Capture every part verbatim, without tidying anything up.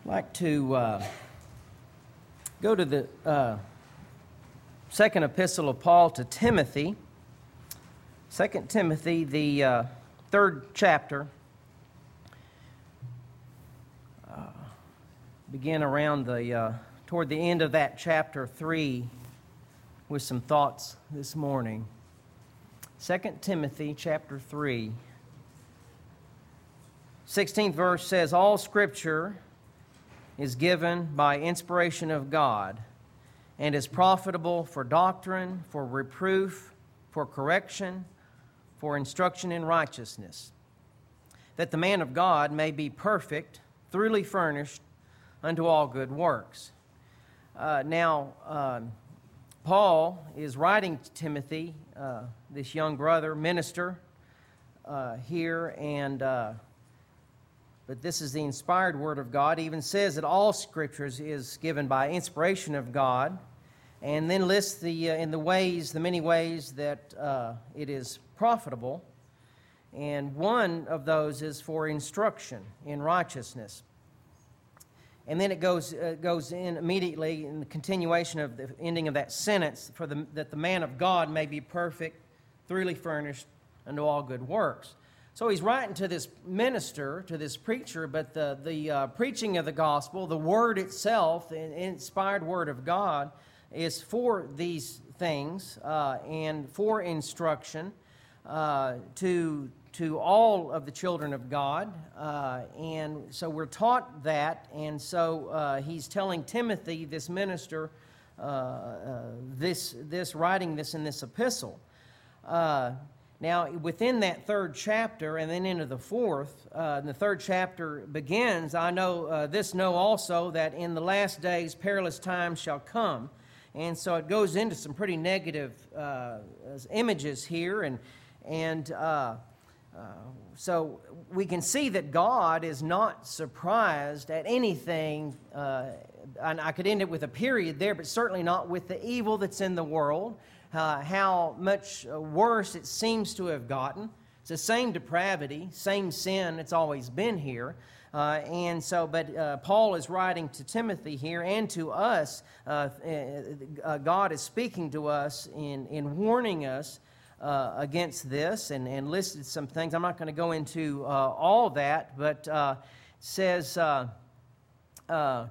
I'd like to uh, go to the uh, second epistle of Paul to Timothy, Second Timothy, the uh, third chapter. Uh, begin around the uh, toward the end of that chapter three with some thoughts this morning. Second Timothy chapter three. sixteenth verse says, "All Scripture is given by inspiration of God, and is profitable for doctrine, for reproof, for correction, for instruction in righteousness, that the man of God may be perfect, thoroughly furnished unto all good works." Uh, now, um, Paul is writing to Timothy, uh, this young brother, minister uh, here, and uh, but this is the inspired Word of God. It even says that all Scriptures is given by inspiration of God, and then lists the uh, in the ways, the many ways that uh, it is profitable. And one of those is for instruction in righteousness. And then it goes uh, goes in immediately in the continuation of the ending of that sentence, for the, that the man of God may be perfect, thoroughly furnished unto all good works. So he's writing to this minister, to this preacher, but the, the uh, preaching of the gospel, the word itself, the inspired word of God, is for these things uh, and for instruction uh, to, to all of the children of God. Uh, and so we're taught that, and so uh, he's telling Timothy, this minister, uh, uh, this, this writing this in this epistle. Uh, Now, within that third chapter and then into the fourth, uh, the third chapter begins, I know uh, this know also that in the last days perilous times shall come. And so it goes into some pretty negative uh, images here. And, and uh, uh, so we can see that God is not surprised at anything. Uh, and I could end it with a period there, but certainly not with the evil that's in the world. Uh, how much worse it seems to have gotten. It's the same depravity, same sin it's always been here. Uh, and so, but uh, Paul is writing to Timothy here and to us. Uh, uh, God is speaking to us in, in warning us uh, against this and, and listed some things. I'm not going to go into uh, all that, but uh, says... Uh, uh,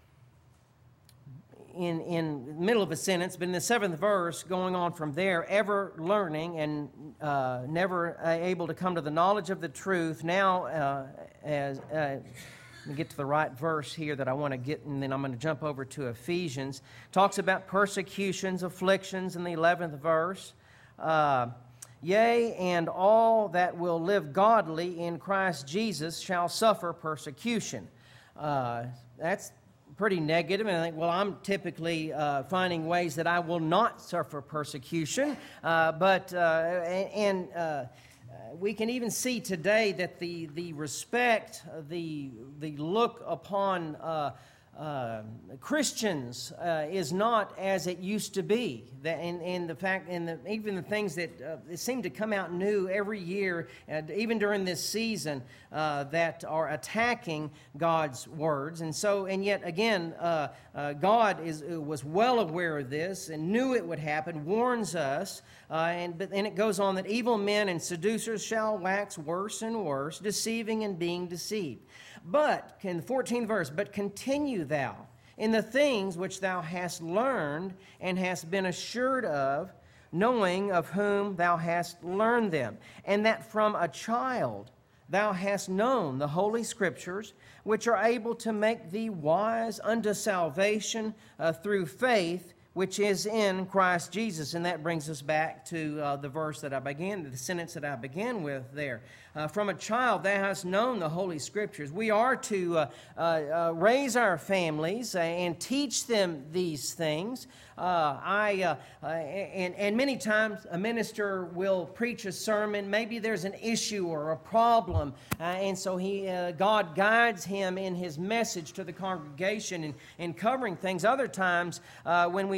In, in the middle of a sentence, but in the seventh verse, going on from there, ever learning and uh, never uh, able to come to the knowledge of the truth. Now, uh, as uh, let me get to the right verse here that I want to get, and then I'm going to jump over to Ephesians. Talks about persecutions, afflictions in the eleventh verse. Uh, Yea, and all that will live godly in Christ Jesus shall suffer persecution. Uh, that's pretty negative, and I think, well, I'm typically uh, finding ways that I will not suffer persecution, uh, but, uh, and, and uh, we can even see today that the, the respect, the, the look upon uh, uh, Christians uh, is not as it used to be. That, and, and the fact, and the, even the things that uh, seem to come out new every year, and even during this season, uh, that are attacking God's words. And so, and yet again, uh, uh, God is was well aware of this and knew it would happen. Warns us, uh, and but then it goes on that evil men and seducers shall wax worse and worse, deceiving and being deceived. But, in the fourteenth verse, but continue thou in the things which thou hast learned and hast been assured of, knowing of whom thou hast learned them, and that from a child thou hast known the Holy Scriptures, which are able to make thee wise unto salvation uh, through faith, which is in Christ Jesus. And that brings us back to uh, the verse that I began, the sentence that I began with there. Uh, from a child thou hast known the Holy Scriptures. We are to uh, uh, uh, raise our families uh, and teach them these things. Uh, I uh, uh, and, and many times a minister will preach a sermon. Maybe there's an issue or a problem, uh, and so he uh, God guides him in his message to the congregation and in covering things. Other times uh, when we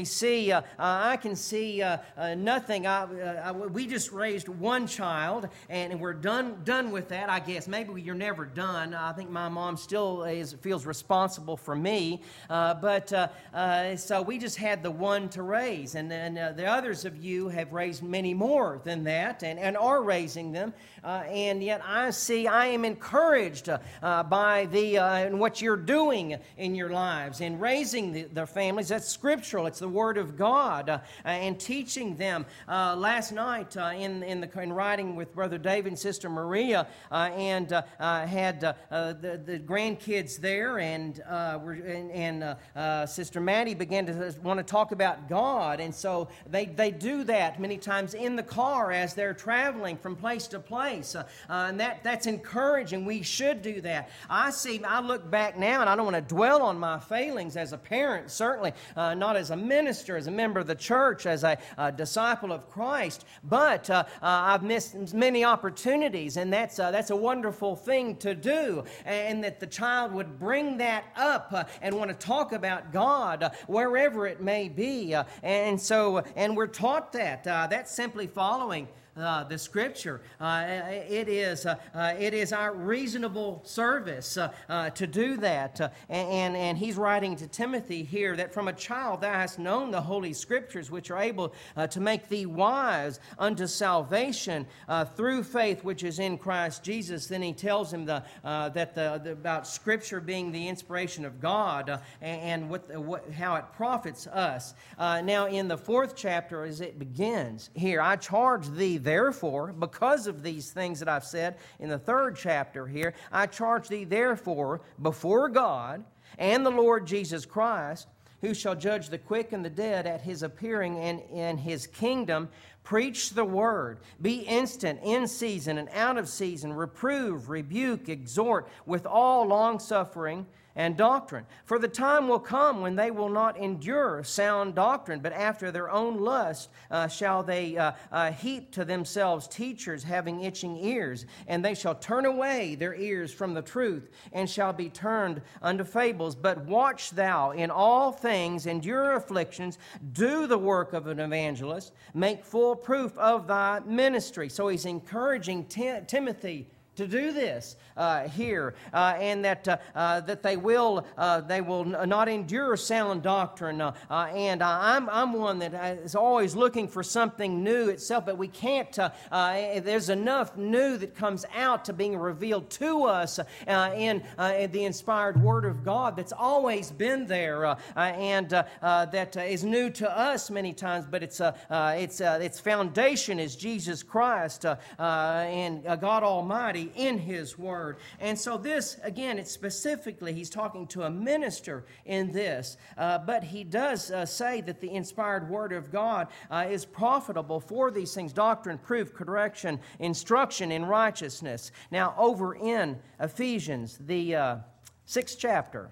we see, uh, uh, I can see uh, uh, nothing. I, uh, I, we just raised one child, and we're done done with that, I guess. Maybe you're never done. I think my mom still is, feels responsible for me. Uh, but uh, uh, so we just had the one to raise. And then uh, the others of you have raised many more than that and, and are raising them. Uh, and yet I see, I am encouraged uh, uh, by the uh, and what you're doing in your lives in raising the, the families. That's scriptural. It's the Word of God, uh, and teaching them. Uh, last night uh, in in the in riding with Brother David and Sister Maria, uh, and uh, uh, had uh, uh, the the grandkids there, and uh, were and, and uh, uh, Sister Maddie began to want to talk about God, and so they they do that many times in the car as they're traveling from place to place. Uh, uh, and that, that's encouraging. We should do that. I see, I look back now, and I don't want to dwell on my failings as a parent, certainly uh, not as a minister, as a member of the church, as a, a disciple of Christ, but uh, uh, I've missed many opportunities, and that's, uh, that's a wonderful thing to do, and that the child would bring that up uh, and want to talk about God uh, wherever it may be. Uh, and so, and we're taught that. Uh, that's simply following Uh, the Scripture. Uh, it is uh, uh, it is our reasonable service uh, uh, to do that. Uh, and, and he's writing to Timothy here that from a child thou hast known the Holy Scriptures, which are able uh, to make thee wise unto salvation uh, through faith which is in Christ Jesus. Then he tells him the, uh, that the, the about Scripture being the inspiration of God uh, and, and what, the, what how it profits us. Uh, now in the fourth chapter, as it begins here, I charge thee therefore, because of these things that I've said in the third chapter here, I charge thee therefore before God and the Lord Jesus Christ, who shall judge the quick and the dead at his appearing and in his kingdom, preach the word. Be instant, in season and out of season. Reprove, rebuke, exhort with all longsuffering and doctrine. For the time will come when they will not endure sound doctrine, but after their own lust uh, shall they uh, uh, heap to themselves teachers having itching ears, and they shall turn away their ears from the truth, and shall be turned unto fables. But watch thou in all things, endure afflictions, do the work of an evangelist, make full proof of thy ministry. So he's encouraging Tim- Timothy to do this uh, here, uh, and that uh, uh, that they will uh, they will not endure sound doctrine. Uh, uh, and uh, I'm I'm one that is always looking for something new itself, but we can't. Uh, uh, there's enough new that comes out to being revealed to us uh, in, uh, in the inspired Word of God that's always been there, uh, uh, and uh, uh, that uh, is new to us many times. But it's uh, uh, it's uh, its foundation is Jesus Christ uh, uh, and uh, God Almighty in His Word. And so this, again, it's specifically, he's talking to a minister in this, uh, but he does uh, say that the inspired Word of God uh, is profitable for these things: doctrine, proof, correction, instruction in righteousness. Now, over in Ephesians, the uh, sixth chapter,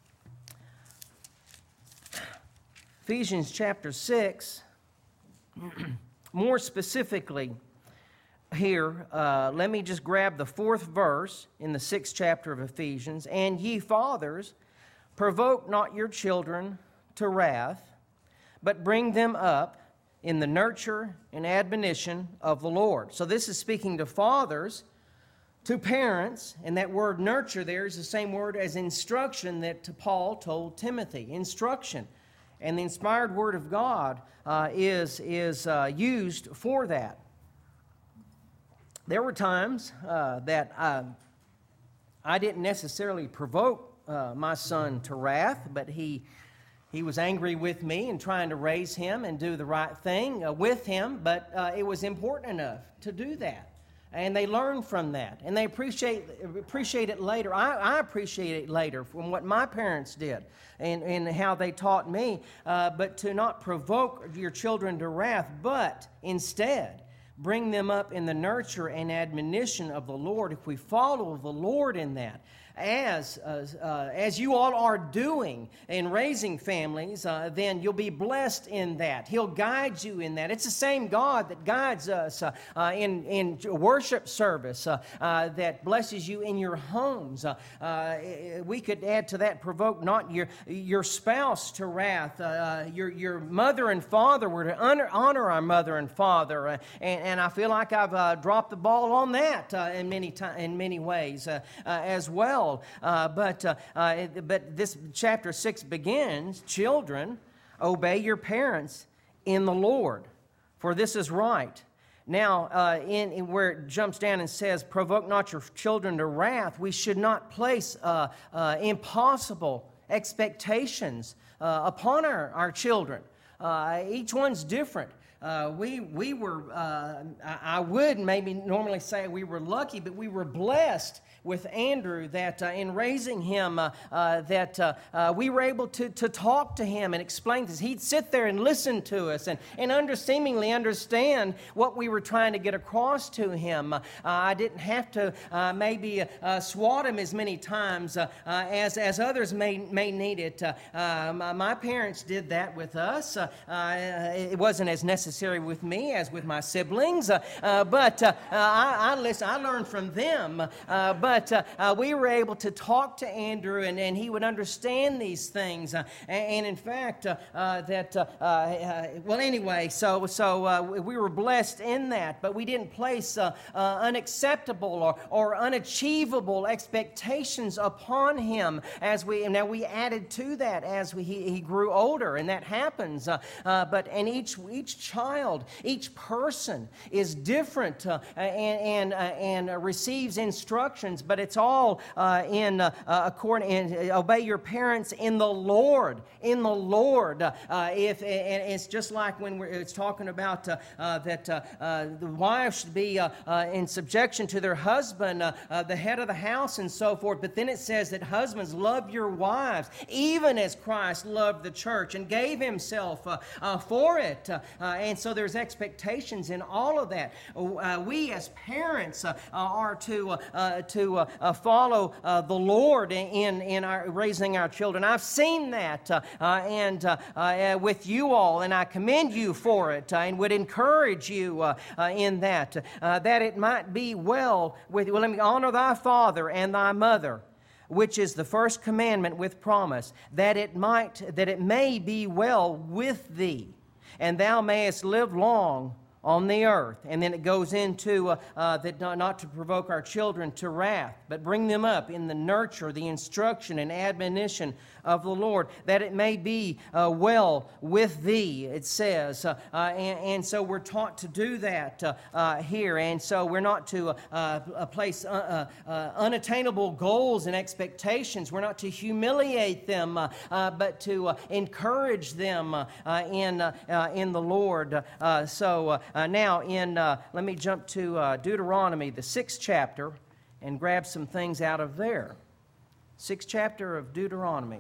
Ephesians chapter six, more specifically, here, uh, let me just grab the fourth verse in the sixth chapter of Ephesians. And ye fathers, provoke not your children to wrath, but bring them up in the nurture and admonition of the Lord. So this is speaking to fathers, to parents, and that word nurture there is the same word as instruction that Paul told Timothy. Instruction. And the inspired Word of God uh, is, is uh, used for that. There were times uh, that I, I didn't necessarily provoke uh, my son to wrath, but he he was angry with me and trying to raise him and do the right thing uh, with him, but uh, it was important enough to do that. And they learn from that, and they appreciate appreciate it later. I, I appreciate it later from what my parents did and, and how they taught me, uh, but to not provoke your children to wrath, but instead bring them up in the nurture and admonition of the Lord. If we follow the Lord in that, as uh, uh, as you all are doing in raising families, uh, then you'll be blessed in that. He'll guide you in that. It's the same God that guides us uh, uh, in in worship service, uh, uh, that blesses you in your homes. Uh, uh, we could add to that, provoke not your your spouse to wrath. Uh, your your mother and father were to honor, honor our mother and father, uh, and, and I feel like I've uh, dropped the ball on that uh, in many time, in many ways uh, uh, as well. Uh, but uh, uh, but this chapter six begins, children, obey your parents in the Lord, for this is right. Now, uh, in, in where it jumps down and says, provoke not your children to wrath, we should not place uh, uh, impossible expectations uh, upon our, our children. Uh, each one's different. Uh, we we were, uh, I, I would maybe normally say we were lucky, but we were blessed with Andrew that uh, in raising him, uh, uh, that uh, uh, we were able to, to talk to him and explain this. He'd sit there and listen to us and, and under, seemingly understand what we were trying to get across to him. Uh, I didn't have to uh, maybe uh, swat him as many times uh, uh, as, as others may, may need it. Uh, uh, my, my parents did that with us. Uh, uh, it wasn't as necessary with me as with my siblings, uh, uh, but uh, I, I, listen, I learned from them. Uh, but But uh, uh, we were able to talk to Andrew, and, and he would understand these things. Uh, and, and in fact, uh, uh, that uh, uh, well, anyway, so so uh, we were blessed in that. But we didn't place uh, uh, unacceptable or, or unachievable expectations upon him. As we now we added to that as we, he, he grew older, and that happens. Uh, uh, but and each each child, each person is different uh, and and uh, and uh, receives instructions. But it's all uh, in uh, according. In, uh, obey your parents in the Lord. In the Lord. Uh, if and it's just like when we're, it's talking about uh, uh, that uh, uh, the wives should be uh, uh, in subjection to their husband, uh, uh, the head of the house, and so forth. But then it says that husbands, love your wives, even as Christ loved the church and gave Himself uh, uh, for it. Uh, uh, and so there's expectations in all of that. Uh, we as parents uh, are to uh, uh, to uh, uh, follow uh, the Lord in in our raising our children. I've seen that, uh, uh, and uh, uh, with you all, and I commend you for it, uh, and would encourage you uh, uh, in that, uh, that it might be well with you. Well, let me honor thy father and thy mother, which is the first commandment with promise, that it might that it may be well with thee, and thou mayest live long on the earth. And then it goes into uh, uh, that not, not to provoke our children to wrath, but bring them up in the nurture, the instruction, and admonition of the Lord, that it may be uh, well with thee, it says. Uh, uh, and, and so we're taught to do that uh, uh, here. And so we're not to uh, uh, place uh, uh, uh, unattainable goals and expectations. We're not to humiliate them, uh, uh, but to uh, encourage them uh, uh, in, uh, uh, in the Lord. Uh, so uh, uh, now, in uh, let me jump to uh, Deuteronomy, the sixth chapter, and grab some things out of there. Sixth chapter of Deuteronomy.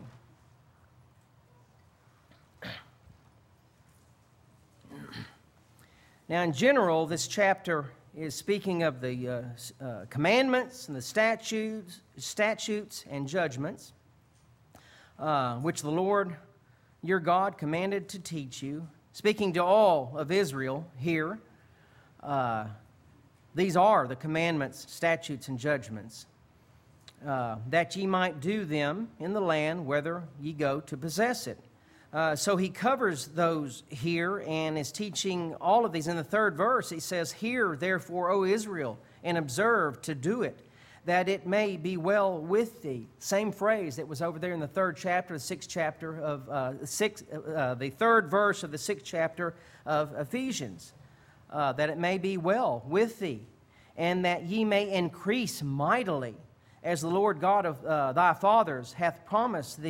Now, in general, this chapter is speaking of the uh, uh, commandments and the statutes, statutes and judgments, uh, which the Lord your God commanded to teach you. Speaking to all of Israel here, uh, these are the commandments, statutes, and judgments, uh, that ye might do them in the land whither ye go to possess it. Uh, so he covers those here and is teaching all of these. In the third verse, he says, Hear, therefore, O Israel, and observe to do it, that it may be well with thee. Same phrase that was over there in the third chapter, the sixth chapter of, uh, six, uh, the third verse of the sixth chapter of Ephesians, uh, that it may be well with thee, and that ye may increase mightily, as the Lord God of uh, thy fathers hath promised thee,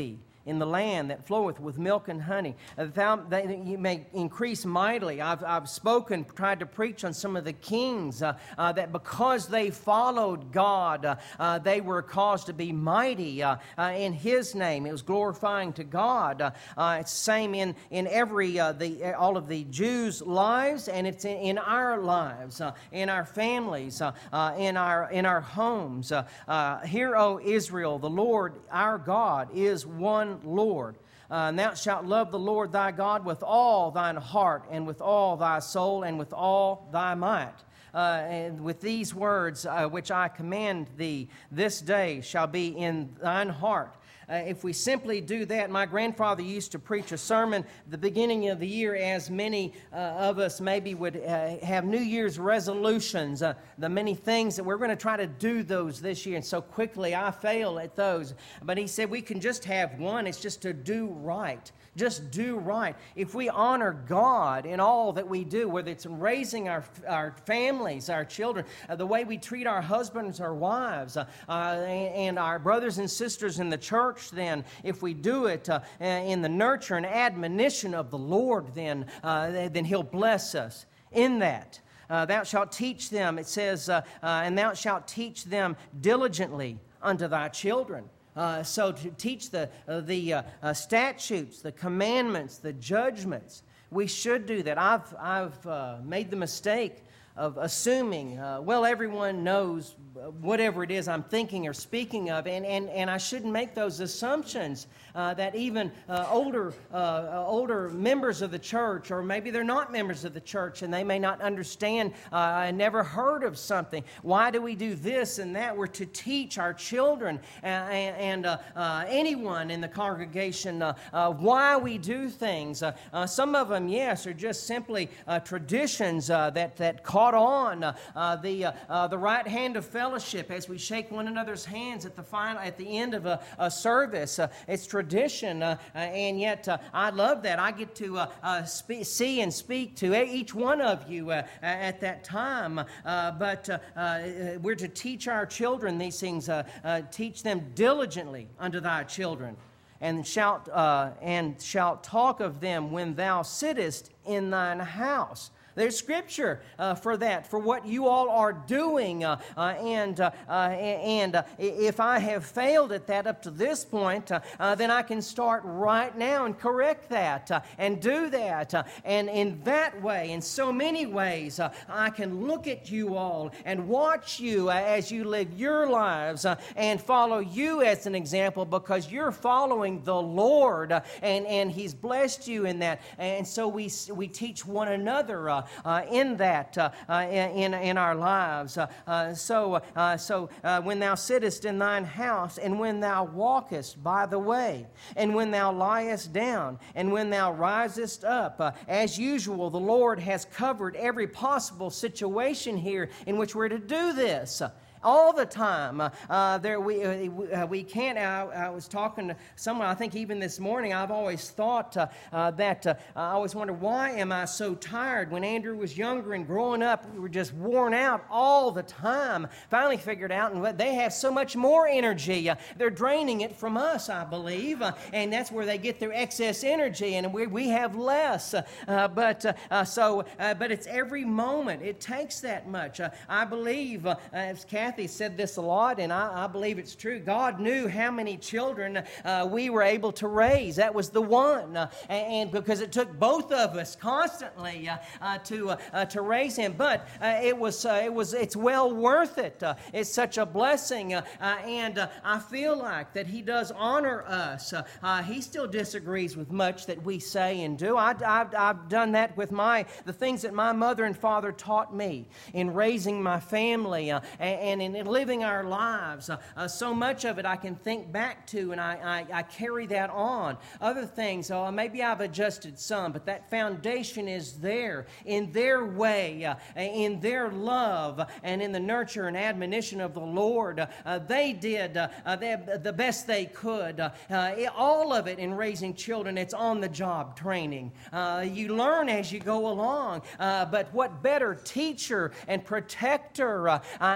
in the land that floweth with milk and honey, that, thou, that you may increase mightily. I've, I've spoken, tried to preach on some of the kings, uh, uh, that because they followed God, uh, uh, they were caused to be mighty uh, uh, in His name. It was glorifying to God. Uh, uh, it's the same in, in every, uh, the, all of the Jews' lives, and it's in, in our lives, uh, in our families, uh, uh, in, our, in our homes. Uh, uh, Hear, O Israel, the Lord our God is one Lord. Uh, and thou shalt love the Lord thy God with all thine heart, and with all thy soul, and with all thy might. Uh, and with these words, uh, which I command thee this day, shall be in thine heart. Uh, if we simply do that, my grandfather used to preach a sermon at the beginning of the year, as many uh, of us maybe would uh, have New Year's resolutions, uh, the many things that we're going to try to do those this year, and so quickly I fail at those. But he said we can just have one. It's just to do right. Just do right. If we honor God in all that we do, whether it's in raising our, our families, our children, uh, the way we treat our husbands or wives, uh, uh, and our brothers and sisters in the church, then if we do it uh, in the nurture and admonition of the Lord, then, uh, then He'll bless us in that. Uh, thou shalt teach them, it says, uh, uh, and thou shalt teach them diligently unto thy children. Uh, so to teach the, uh, the uh, uh, statutes, the commandments, the judgments, we should do that. I've, I've uh, made the mistake of assuming, uh, well, everyone knows whatever it is I'm thinking or speaking of, and, and, and I shouldn't make those assumptions uh, that even uh, older, uh, older members of the church, or maybe they're not members of the church, and they may not understand, uh, I never heard of something. Why do we do this and that? We're to teach our children and, and uh, uh, anyone in the congregation uh, uh, why we do things. Uh, uh, some of them, yes, are just simply uh, traditions uh, that, that cause on uh, uh, the uh, uh, the right hand of fellowship as we shake one another's hands at the final at the end of a, a service. Uh, it's tradition, uh, uh, and yet uh, I love that I get to uh, uh, spe- see and speak to each one of you uh, at that time. Uh, but uh, uh, we're to teach our children these things. Uh, uh, teach them diligently unto thy children, and shalt uh, and shalt talk of them when thou sittest in thine house. There's scripture uh, for that, for what you all are doing. Uh, uh, and uh, uh, and uh, if I have failed at that up to this point, uh, uh, then I can start right now and correct that uh, and do that. Uh, and in that way, in so many ways, uh, I can look at you all and watch you uh, as you live your lives uh, and follow you as an example, because you're following the Lord uh, and, and He's blessed you in that. And so we, we teach one another uh, Uh, in that, uh, uh, in in our lives. Uh, uh, so, uh, so uh, when thou sittest in thine house, and when thou walkest by the way, and when thou liest down, and when thou risest up, uh, as usual, the Lord has covered every possible situation here in which we're to do this. All the time. Uh, uh, there we uh, we can't. I, I was talking to someone. I think even this morning. I've always thought uh, uh, that. Uh, I always wondered, why am I so tired? When Andrew was younger and growing up, we were just worn out all the time. Finally figured out, and they have so much more energy. Uh, they're draining it from us, I believe, uh, and that's where they get their excess energy, and we we have less. Uh, uh, but uh, uh, so, uh, but it's every moment. It takes that much. Uh, I believe, uh, as Kathy said this a lot, and I, I believe it's true. God knew how many children uh, we were able to raise. That was the one, uh, and, and because it took both of us constantly uh, uh, to uh, uh, to raise him. But uh, it was uh, it was it's well worth it. Uh, it's such a blessing, uh, uh, and uh, I feel like that He does honor us. Uh, uh, he still disagrees with much that we say and do. I, I've, I've done that with my the things that my mother and father taught me in raising my family uh, and, and in living our lives. Uh, uh, so much of it I can think back to, and I, I, I carry that on. Other things, uh, maybe I've adjusted some, but that foundation is there in their way, uh, in their love, and in the nurture and admonition of the Lord. Uh, uh, they did uh, uh, they, the best they could. Uh, uh, it, all of it in raising children, it's on-the-job training. Uh, you learn as you go along, uh, but what better teacher and protector uh, uh, and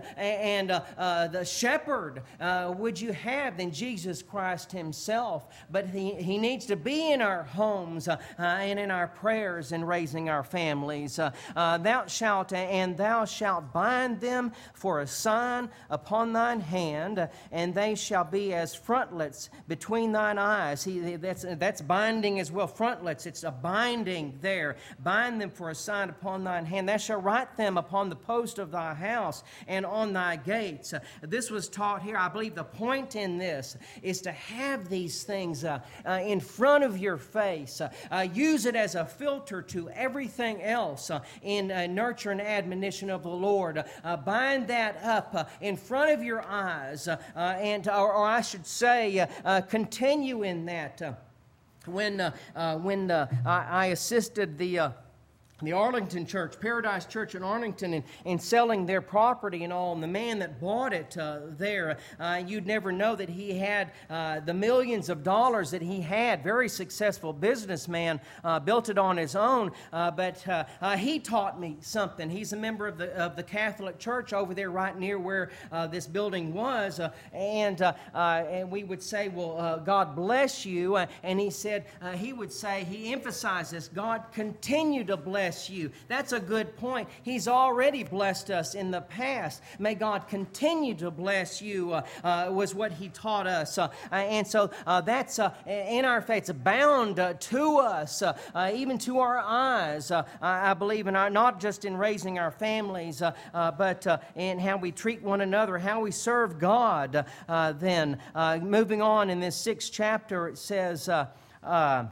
and uh, uh, the shepherd uh, would you have than Jesus Christ himself. But he, he needs to be in our homes uh, uh, and in our prayers and raising our families. Uh, uh, thou shalt, and thou shalt bind them for a sign upon thine hand, and they shall be as frontlets between thine eyes. He, that's, that's binding as well, frontlets. It's a binding there. Bind them for a sign upon thine hand. Thou shalt write them upon the post of thy house and on thy gates. Uh, this was taught here. I believe the point in this is to have these things uh, uh, in front of your face. Uh, uh, use it as a filter to everything else uh, in uh, nurture and admonition of the Lord. Uh, bind that up uh, in front of your eyes, uh, uh, and or, or I should say, uh, uh, continue in that. Uh, when uh, uh, when uh, I, I assisted the uh, the Arlington Church, Paradise Church in Arlington, in, in selling their property and all, and the man that bought it uh, there, uh, you'd never know that he had uh, the millions of dollars that he had. Very successful businessman, uh, built it on his own, uh, but uh, uh, he taught me something. He's a member of the of the Catholic Church over there right near where uh, this building was, uh, and uh, uh, and we would say, well, uh, God bless you, uh, and he said, uh, he would say, he emphasized this, God continue to bless you. That's a good point. He's already blessed us in the past. May God continue to bless you, uh, uh, was what he taught us. Uh, and so uh, that's uh, in our faith. It's bound uh, to us, uh, uh, even to our eyes, uh, I believe, in our, not just in raising our families, uh, uh, but uh, in how we treat one another, how we serve God. Uh, then, uh, moving on in this sixth chapter, it says, uh, uh,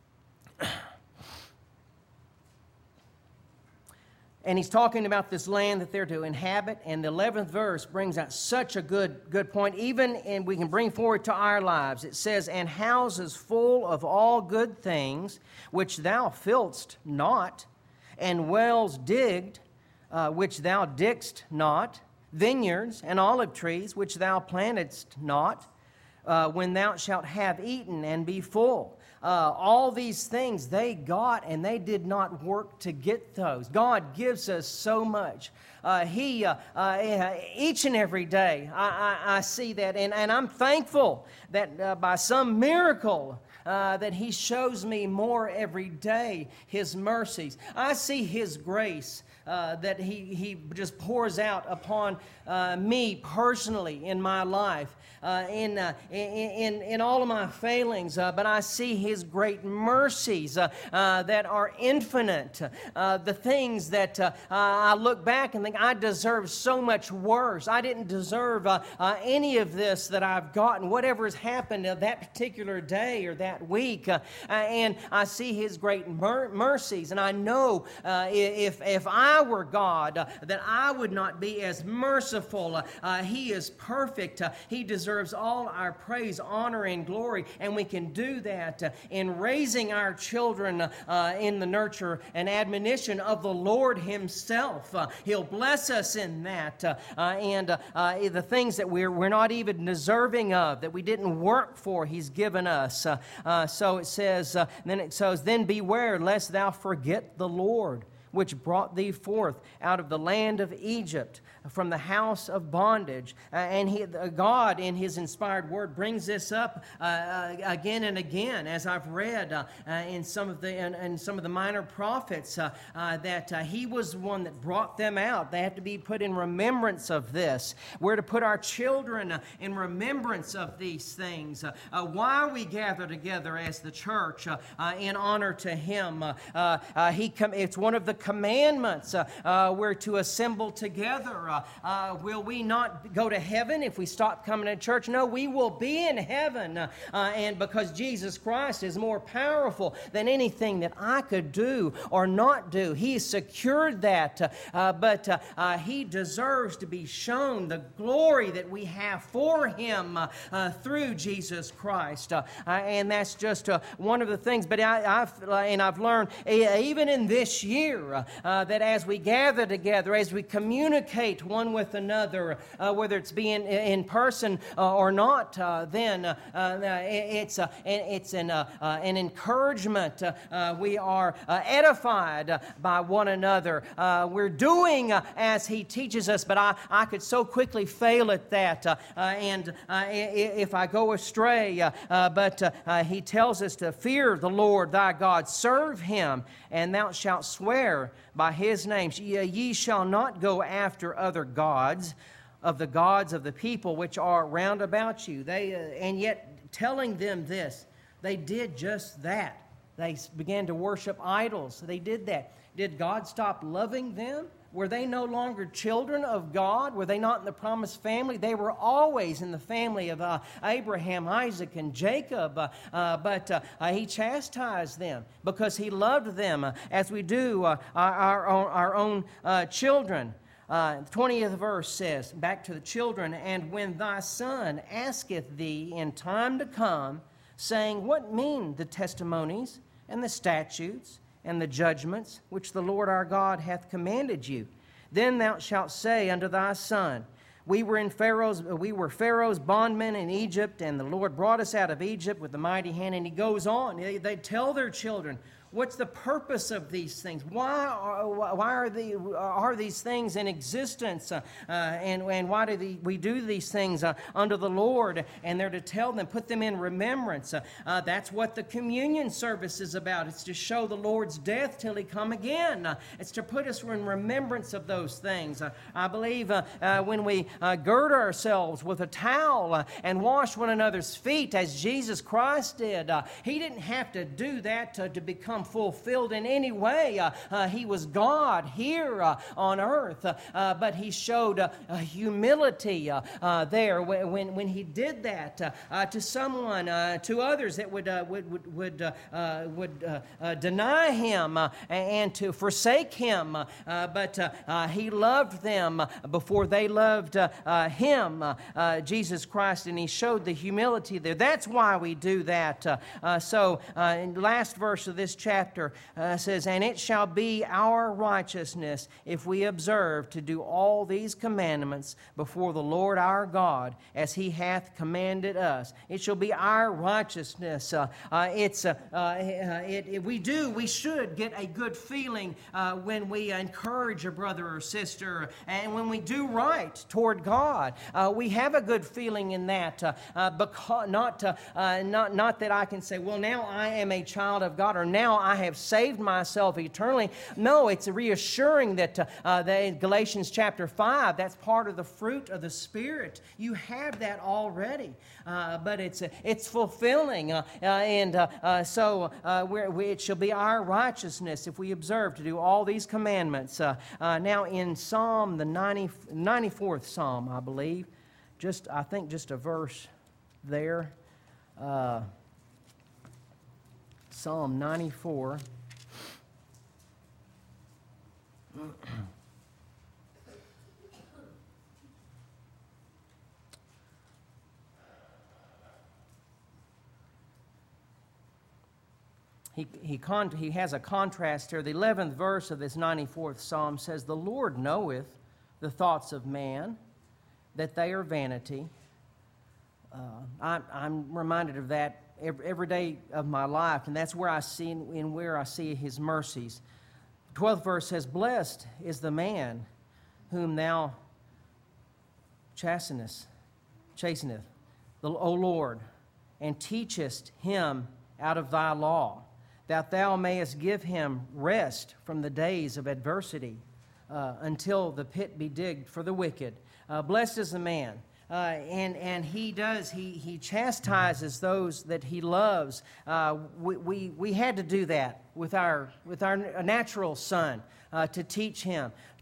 and he's talking about this land that they're to inhabit, and the eleventh verse brings out such a good good point, even and we can bring forward to our lives. It says, and houses full of all good things, which thou fillest not, and wells digged, uh, which thou diggedst not, vineyards and olive trees, which thou plantedst not, uh, when thou shalt have eaten and be full. Uh, all these things they got, and they did not work to get those. God gives us so much. Uh, he, uh, uh, each and every day, I, I, I see that, and, and I'm thankful that uh, by some miracle, Uh, that He shows me more every day, His mercies. I see His grace uh, that He, he just pours out upon uh, me personally in my life, uh, in, uh, in, in all of my failings. Uh, but I see His great mercies uh, uh, that are infinite. Uh, the things that uh, I look back and think, I deserve so much worse. I didn't deserve uh, uh, any of this that I've gotten, whatever has happened uh, that particular day or that week, uh, and I see His great mer- mercies, and I know uh, if if I were God, uh, that I would not be as merciful. Uh, uh, he is perfect. Uh, he deserves all our praise, honor, and glory, and we can do that uh, in raising our children uh, in the nurture and admonition of the Lord Himself. Uh, he'll bless us in that, uh, uh, and uh, uh, the things that we're we're not even deserving of, that we didn't work for, He's given us. Uh, Uh, so it says, uh, then it says, then beware lest thou forget the Lord, which brought thee forth out of the land of Egypt, from the house of bondage. Uh, and he, uh, God, in His inspired word, brings this up uh, uh, again and again, as I've read uh, uh, in some of the in, in some of the minor prophets, uh, uh, that uh, He was one that brought them out. They have to be put in remembrance of this. We're to put our children uh, in remembrance of these things. Uh, uh, why we gather together as the church uh, uh, in honor to Him. Uh, uh, uh, he com- it's one of the commandments. Uh, uh, we're to assemble together. Uh, uh, will we not go to heaven if we stop coming to church? No, we will be in heaven. Uh, uh, and because Jesus Christ is more powerful than anything that I could do or not do, He secured that. Uh, uh, but uh, uh, He deserves to be shown the glory that we have for Him uh, uh, through Jesus Christ. Uh, uh, and that's just uh, one of the things. But I, I've, uh, and I've learned, uh, even in this year, uh, uh, that as we gather together, as we communicate one with another, uh, whether it's being in person uh, or not, uh, then uh, uh, it's, uh, it's an, uh, uh, an encouragement. Uh, uh, we are uh, edified uh, by one another. Uh, we're doing uh, as He teaches us, but I, I could so quickly fail at that. Uh, uh, and uh, if I go astray, uh, uh, but uh, uh, He tells us to fear the Lord thy God, serve Him, and thou shalt swear by His name. Ye shall not go after other gods, of the gods of the people which are round about you. They uh, and yet telling them this, they did just that. They began to worship idols. They did that. Did God stop loving them? Were they no longer children of God? Were they not in the promised family? They were always in the family of uh, Abraham, Isaac, and Jacob. Uh, uh, but uh, uh, He chastised them because He loved them uh, as we do uh, our, our own, our own uh, children. Uh, the twentieth verse says, back to the children, and when thy son asketh thee in time to come, saying, what mean the testimonies and the statutes and the judgments which the Lord our God hath commanded you? Then thou shalt say unto thy son, We were in Pharaoh's, we were Pharaoh's bondmen in Egypt, and the Lord brought us out of Egypt with a mighty hand. And he goes on. They, they tell their children, what's the purpose of these things? Why are, why are, the, are these things in existence? Uh, uh, and, and why do the, we do these things uh, unto the Lord? And they're to tell them, put them in remembrance. Uh, uh, that's what the communion service is about. It's to show the Lord's death till He come again. Uh, it's to put us in remembrance of those things. Uh, I believe uh, uh, when we uh, gird ourselves with a towel uh, and wash one another's feet as Jesus Christ did, uh, He didn't have to do that to, to become fulfilled in any way. Uh, uh, he was God here uh, on earth, uh, uh, but He showed uh, uh, humility uh, uh, there when, when He did that uh, uh, to someone, uh, to others that would uh, would would would, uh, uh, would uh, uh, deny Him uh, and to forsake Him. Uh, uh, but uh, uh, He loved them before they loved uh, uh, Him, uh, uh, Jesus Christ, and He showed the humility there. That's why we do that. Uh, uh, so, uh, in the last verse of this chapter, Chapter uh, says, and it shall be our righteousness if we observe to do all these commandments before the Lord our God as He hath commanded us. It shall be our righteousness. Uh, uh, it's uh, uh, it, it, we do, we should get a good feeling uh, when we encourage a brother or sister, and when we do right toward God. Uh, we have a good feeling in that, uh, uh, because not uh, uh, not not that I can say, well, now I am a child of God, or now I have saved myself eternally. No, it's reassuring that uh, uh, the, Galatians chapter five, that's part of the fruit of the Spirit. You have that already, uh, but it's uh, it's fulfilling, uh, uh, and uh, uh, so uh, we're, we, it shall be our righteousness if we observe to do all these commandments. Uh, uh, now in Psalm, the ninety, ninety-fourth Psalm, I believe, just I think just a verse there. Uh, Psalm ninety-four. He, he, con, he has a contrast here. The eleventh verse of this ninety-fourth Psalm says, the Lord knoweth the thoughts of man, that they are vanity. Uh, I, I'm reminded of that every, every day of my life, and that's where I see in where I see His mercies. The twelfth verse says, blessed is the man whom thou chastenest, chasteneth, the, O Lord, and teachest him out of thy law, that thou mayest give him rest from the days of adversity, uh, until the pit be digged for the wicked. Uh, blessed is the man. Uh, and and he does, he, he chastises those that he loves. Uh, we, we, we had to do that with our, with our natural son, uh, to teach him,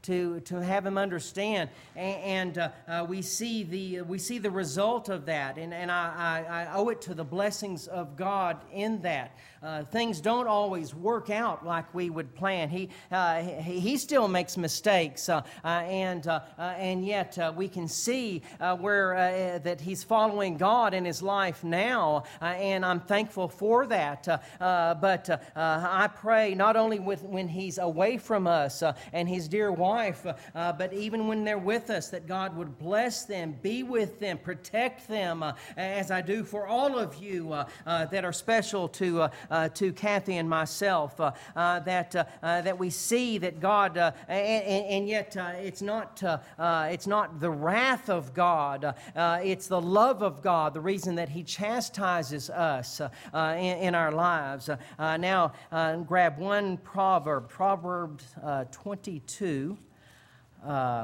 to, to have him understand. And, and uh, uh, we see the we see the result of that, and, and I, I, I owe it to the blessings of God in that. Uh, things don't always work out like we would plan. He uh, he, he still makes mistakes, uh, uh, and uh, uh, and yet uh, we can see uh, where uh, that he's following God in his life now, uh, and I'm thankful for that. Uh, uh, but uh, uh, I pray not only with when he's away from us uh, and his dear wife, uh, uh, but even when they're with us, that God would bless them, be with them, protect them, uh, as I do for all of you uh, uh, that are special to. Uh, Uh, to Kathy and myself, uh, uh, that uh, uh, that we see that God, uh, and, and yet uh, it's not uh, uh, it's not the wrath of God, uh, uh, it's the love of God. The reason that He chastises us uh, uh, in, in our lives. Uh, uh, now, uh, grab one proverb, Proverbs uh, twenty-two. Uh,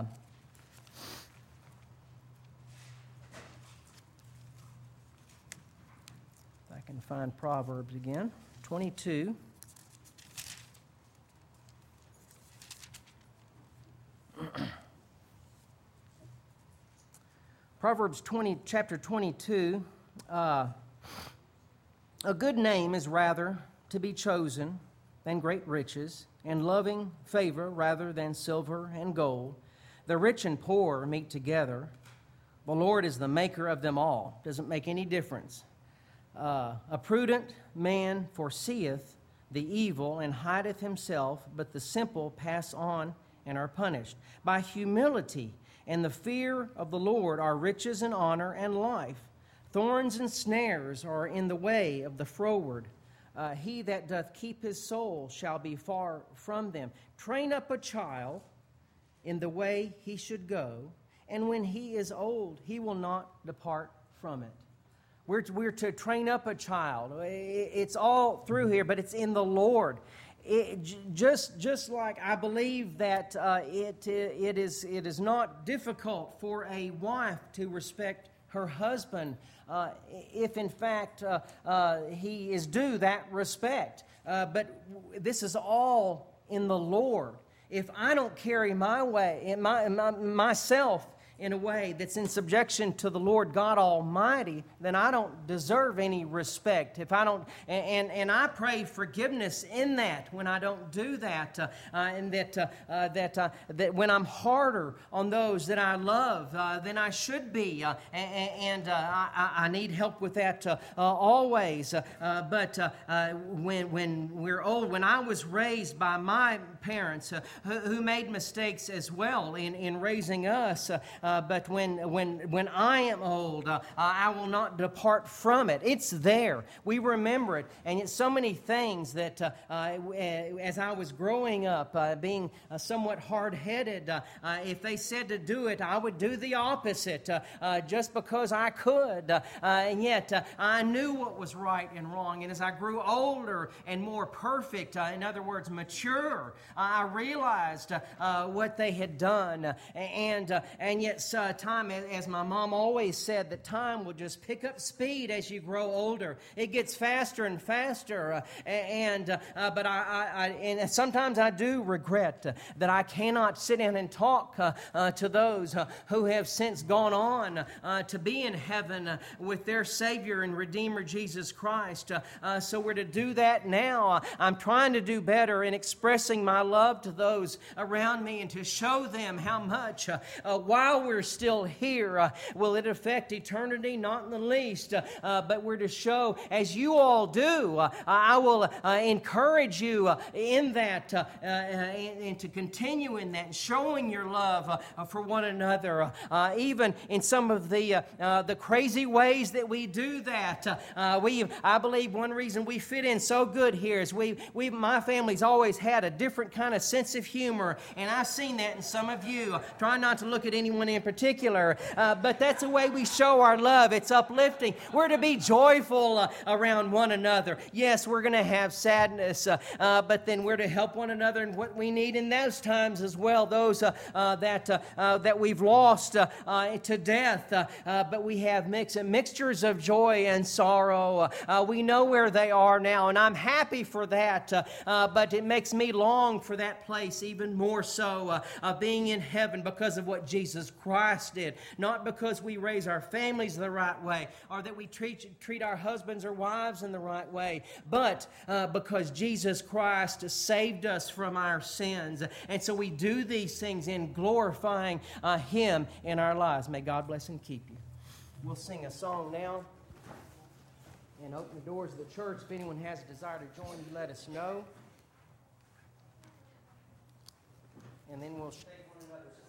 Can find Proverbs again, twenty-two. Proverbs twenty, chapter twenty-two. Uh, a good name is rather to be chosen than great riches, and loving favor rather than silver and gold. The rich and poor meet together. The Lord is the maker of them all. Doesn't make any difference. Uh, a prudent man foreseeth the evil and hideth himself, but the simple pass on and are punished. By humility and the fear of the Lord are riches and honor and life. Thorns and snares are in the way of the froward. Uh, he that doth keep his soul shall be far from them. Train up a child in the way he should go, and when he is old, he will not depart from it. We're to, we're to train up a child. It's all through here, but it's in the Lord. It, just, just like I believe that uh, it, it, is, it is not difficult for a wife to respect her husband uh, if, in fact, uh, uh, he is due that respect. Uh, but this is all in the Lord. If I don't carry my way, my, my, myself, in a way that's in subjection to the Lord God Almighty, then I don't deserve any respect. If I don't, and and I pray forgiveness in that when I don't do that, uh, uh, and that uh, uh, that uh, that when I'm harder on those that I love uh, than I should be, uh, and, and uh, I, I need help with that uh, uh, always. Uh, uh, but uh, uh, when when we're old, when I was raised by my parents uh, who, who made mistakes as well in in raising us. Uh, Uh, but when when when I am old, uh, I will not depart from it. It's there. We remember it. And yet so many things that uh, uh, as I was growing up, uh, being uh, somewhat hard-headed, uh, uh, if they said to do it, I would do the opposite uh, uh, just because I could. Uh, uh, and yet uh, I knew what was right and wrong. And as I grew older and more perfect, uh, in other words, mature, uh, I realized uh, uh, what they had done. Uh, and, uh, and yet Uh, time, as my mom always said, that time will just pick up speed as you grow older. It gets faster and faster, uh, and uh, uh, but I, I, I, and sometimes I do regret uh, that I cannot sit down and talk uh, uh, to those uh, who have since gone on uh, to be in heaven uh, with their Savior and Redeemer Jesus Christ. Uh, uh, so we're to do that now. Uh, I'm trying to do better in expressing my love to those around me and to show them how much uh, uh, while we're still here, uh, will it affect eternity? Not in the least, uh, uh, but we're to show, as you all do, uh, I will uh, encourage you uh, in that, uh, uh, and, and to continue in that, showing your love uh, for one another, uh, even in some of the uh, uh, the crazy ways that we do that. Uh, uh, we, I believe, one reason we fit in so good here is we, we, my family's always had a different kind of sense of humor, and I've seen that in some of you. Try not to look at anyone in particular, uh, but that's the way we show our love. It's uplifting. We're to be joyful uh, around one another. Yes, we're going to have sadness, uh, uh, but then we're to help one another in what we need in those times as well. Those uh, uh, that uh, uh, that we've lost uh, uh, to death, uh, uh, but we have mix, mixtures of joy and sorrow. Uh, uh, we know where they are now, and I'm happy for that. Uh, uh, but it makes me long for that place even more so, uh, uh, being in heaven because of what Jesus Christ did. Not because we raise our families the right way or that we treat, treat our husbands or wives in the right way, but uh, because Jesus Christ saved us from our sins. And so we do these things in glorifying uh, Him in our lives. May God bless and keep you. We'll sing a song now and open the doors of the church. If anyone has a desire to join, you let us know. And then we'll shake one another's